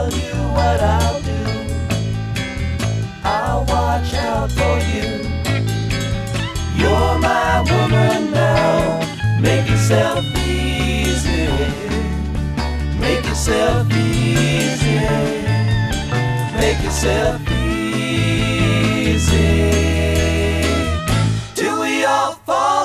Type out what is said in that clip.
tell you what I'll do. I'll watch out for you. You're my woman now. Make yourself easy. Make yourself easy. Make yourself easy. Till we all fall.